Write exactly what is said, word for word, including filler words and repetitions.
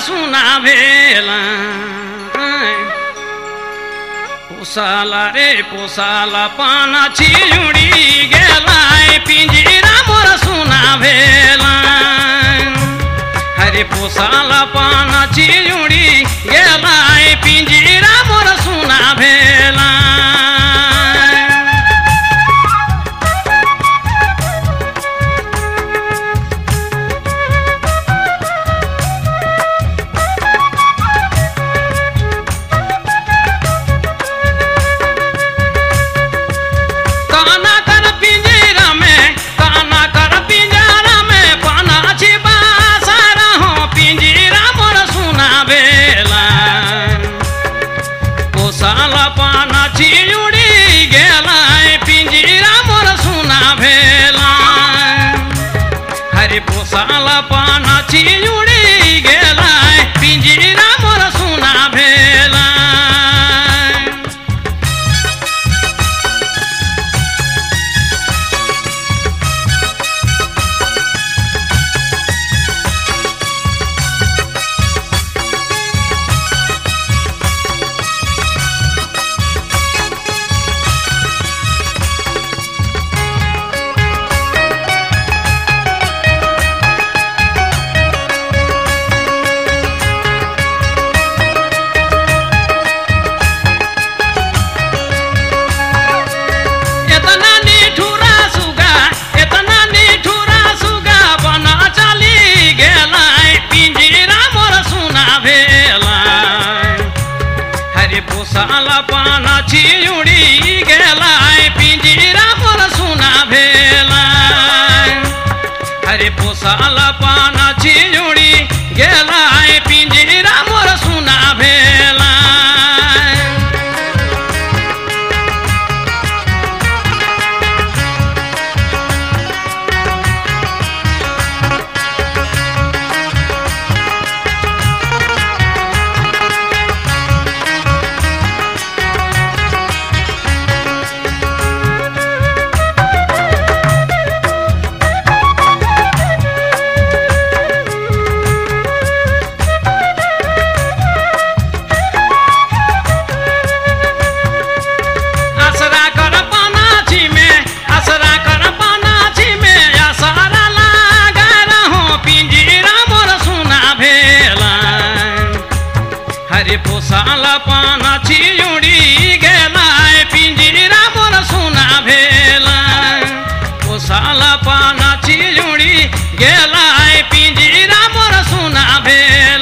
सुना भेला पोसाला रे पोसाला पाना चिजुडी गेलाय पिंजरा मोर सुना भेला हरे पोसाला पाना चिजुडी गेलाय पिंजरा मोर सुना भेला पोसाला पाना चिजुडी गेलाय पिंजरा मोर सुना भेला हरे पोसाला पाना चिजुडी गेलाय पिंजरा मोर सुना भेला पोसाला पाना चिजुडी गेलाय पिंजरा मोर सुना भेला हरे पोसाला पाना चिजुडी गेलाय पिंजरा मोर सुना भेला हरे पोसाला पाना चिजुडी गेलाय पिंजरा मोर सुना भेला पोसाला पाना चिजुडी गेलाय पिंजरा मोर सुना भेला